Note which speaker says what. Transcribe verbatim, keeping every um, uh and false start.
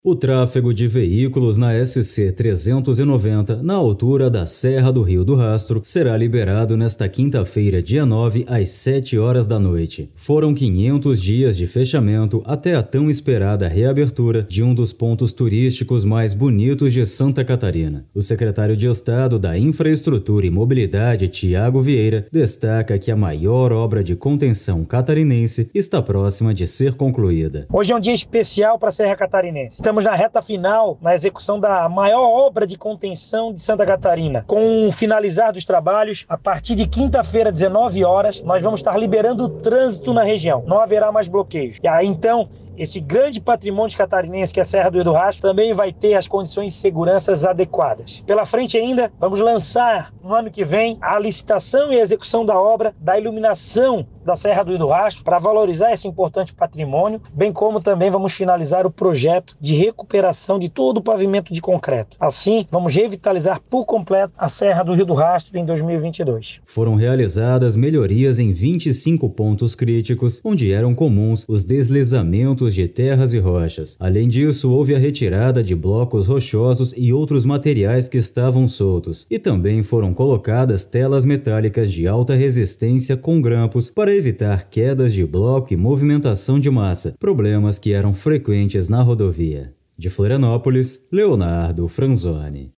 Speaker 1: O tráfego de veículos na S C trezentos e noventa, na altura da Serra do Rio do Rastro, será liberado nesta quinta-feira, dia nove, às sete horas da noite. Foram quinhentos dias de fechamento até a tão esperada reabertura de um dos pontos turísticos mais bonitos de Santa Catarina. O secretário de Estado da Infraestrutura e Mobilidade, Tiago Vieira, destaca que a maior obra de contenção catarinense está próxima de ser concluída.
Speaker 2: Hoje é um dia especial para a Serra Catarinense. Estamos na reta final, na execução da maior obra de contenção de Santa Catarina. Com o finalizar dos trabalhos, a partir de quinta-feira, dezenove horas, nós vamos estar liberando o trânsito na região. Não haverá mais bloqueios. E aí, então, esse grande patrimônio catarinense que é a Serra do Rio do Rastro também vai ter as condições de segurança adequadas. Pela frente ainda, vamos lançar no ano que vem a licitação e a execução da obra da iluminação da Serra do Rio do Rastro para valorizar esse importante patrimônio, bem como também vamos finalizar o projeto de recuperação de todo o pavimento de concreto. Assim, vamos revitalizar por completo a Serra do Rio do Rastro em dois mil e vinte e dois.
Speaker 1: Foram realizadas melhorias em vinte e cinco pontos críticos, onde eram comuns os deslizamentos de terras e rochas. Além disso, houve a retirada de blocos rochosos e outros materiais que estavam soltos, e também foram colocadas telas metálicas de alta resistência com grampos para evitar quedas de bloco e movimentação de massa, problemas que eram frequentes na rodovia. De Florianópolis, Leonardo Franzoni.